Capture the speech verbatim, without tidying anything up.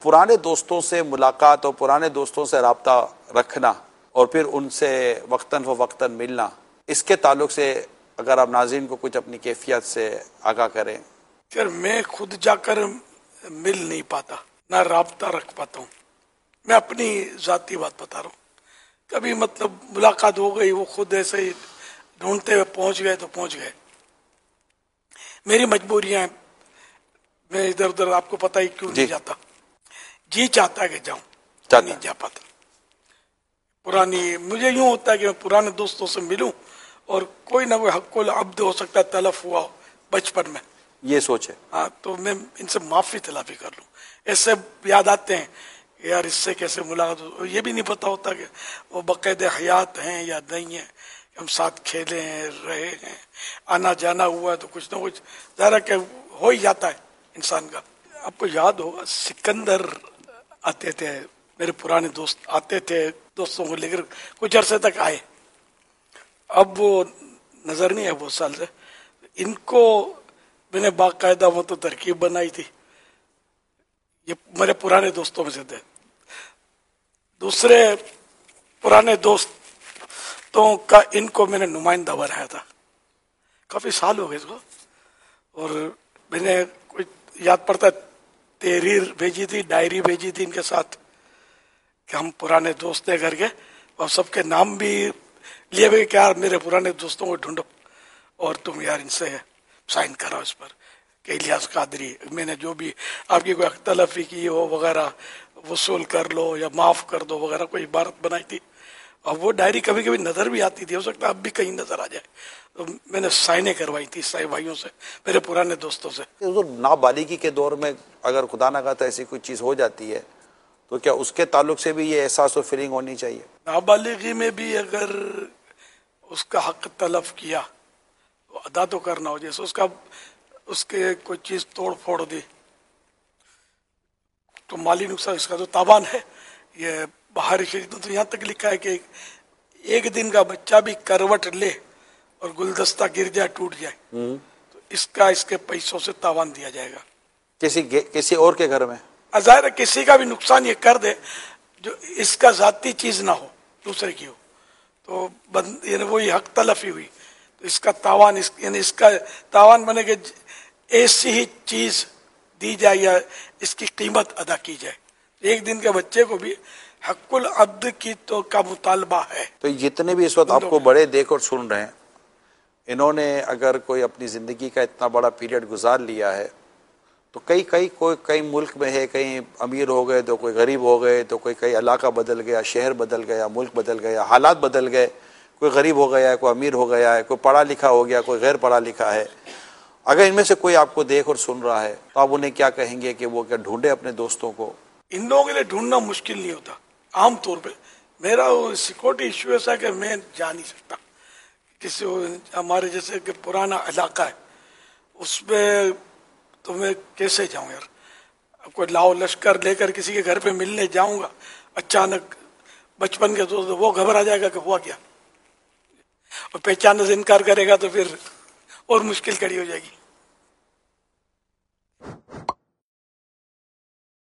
پرانے دوستوں سے ملاقات اور پرانے دوستوں سے رابطہ رکھنا اور پھر ان سے وقتاً فوقتاً ملنا، اس کے تعلق سے اگر آپ ناظرین کو کچھ اپنی کیفیت سے آگاہ کریں۔ پھر میں خود جا کر مل نہیں پاتا، نہ رابطہ رکھ پاتا ہوں۔ میں اپنی ذاتی بات بتا رہا ہوں، کبھی مطلب ملاقات ہو گئی، وہ خود ایسے ہی ڈھونڈتے ہوئے پہنچ گئے تو پہنچ گئے۔ میری مجبوریاں ہیں، میں ادھر ادھر آپ کو پتہ ہی کیوں نہیں جاتا، جی چاہتا ہے کہ جاؤں، نہیں جا پاتا۔ پرانی مجھے یوں ہوتا ہے کہ میں پرانے دوستوں سے ملوں اور کوئی نہ کوئی حق العبد ہو سکتا ہے تلف ہوا ہو بچپن میں، یہ سوچ ہے ہاں، تو میں ان سے معافی تلافی کر لوں۔ ایسے یاد آتے ہیں کہ یار اس سے کیسے ملاقات ہو، یہ بھی نہیں پتا ہوتا کہ وہ باقاعدہ حیات ہیں یا نہیں ہیں، ہم ساتھ کھیلے ہیں، رہے ہیں، آنا جانا ہوا ہے تو کچھ نہ کچھ ذرا کہ ہو ہی جاتا ہے انسان کا۔ آپ کو یاد ہوگا سکندر آتے تھے، میرے پرانے دوست آتے تھے، دوستوں کو لے کر کچھ عرصے تک آئے، اب وہ نظر نہیں ہے بہت سال سے۔ ان کو میں نے باقاعدہ وہ تو ترکیب بنائی تھی، یہ میرے پرانے دوستوں میں سے تھے۔ دوسرے پرانے دوستوں کا ان کو میں نے نمائندہ بنایا تھا، کافی سال ہو گئے اس کو، اور میں نے کچھ یاد پڑتا ہے تحریر بھیجی تھی، ڈائری بھیجی تھی ان کے ساتھ کہ ہم پرانے دوست ہیں کر کے، اور سب کے نام بھی لیے ہوئے کہ یار میرے پرانے دوستوں کو ڈھونڈو اور تم یار ان سے سائن کراؤ اس پر کہ الیاس قادری، میں نے جو بھی آپ کی کوئی اختلافی کی ہو وغیرہ وصول کر لو یا معاف کر دو وغیرہ کوئی عبارت بنائی تھی، اور وہ ڈائری کبھی کبھی نظر بھی آتی تھی، ہو سکتا ہے اب بھی کہیں نظر آ جائے، تو میں نے سائنیں کروائی تھی سائے بھائیوں سے، میرے پرانے دوستوں سے۔ نابالغی کے دور میں اگر خدا نہ خواستہ ایسی کوئی چیز ہو جاتی ہے تو کیا اس کے تعلق سے بھی یہ احساس و فیلنگ ہونی چاہیے؟ نابالغی میں بھی اگر اس کا حق تلف کیا تو ادا تو کرنا ہو، جیسے اس کا اس کے کوئی چیز توڑ پھوڑ دی تو مالی نقصان، اس کا جو تاوان ہے، یہ بہاری شریف تو یہاں تک لکھا ہے کہ ایک دن کا بچہ بھی کروٹ لے اور گلدستہ گر جائے ٹوٹ جائے تو اس کا اس کے پیسوں سے تاوان دیا جائے گا کسی کسی اور کے گھر میں۔ ظاہر ہے کسی کا بھی نقصان یہ کر دے جو اس کا ذاتی چیز نہ ہو، دوسرے کی ہو، تو بند یعنی وہی حق تلفی ہوئی تو اس کا تاوان اس یعنی اس کا تاوان بنے کہ ایسی ہی چیز دی جائے یا اس کی قیمت ادا کی جائے۔ ایک دن کے بچے کو بھی حق العبد کی تو کا مطالبہ ہے۔ تو جتنے بھی اس وقت آپ کو بڑے دیکھ اور سن رہے ہیں، انہوں نے اگر کوئی اپنی زندگی کا اتنا بڑا پیریڈ گزار لیا ہے تو کئی کئی کوئی کئی ملک میں ہے، کئی امیر ہو گئے تو کوئی غریب ہو گئے، تو کوئی کئی علاقہ بدل گیا، شہر بدل گیا، ملک بدل گیا، حالات بدل گئے، کوئی غریب ہو گیا ہے، کوئی امیر ہو گیا ہے، کوئی پڑھا لکھا ہو گیا، کوئی غیر پڑھا لکھا ہے۔ اگر ان میں سے کوئی آپ کو دیکھ اور سن رہا ہے تو آپ انہیں کیا کہیں گے کہ وہ کیا ڈھونڈے اپنے دوستوں کو؟ ان لوگوں کے لیے ڈھونڈنا مشکل نہیں ہوتا، عام طور پہ میرا سیکورٹی ایشو ایسا ہے کہ میں جا نہیں سکتا کسی ہمارے جیسے کہ پرانا علاقہ ہے اس میں، تو میں کیسے جاؤں یار؟ اب کوئی لاؤ لشکر لے کر کسی کے گھر پہ ملنے جاؤں گا، اچانک بچپن کے دوست وہ گھبرا جائے گا کہ ہوا کیا، اور پہچاننے سے انکار کرے گا تو پھر اور مشکل کھڑی ہو جائے گی۔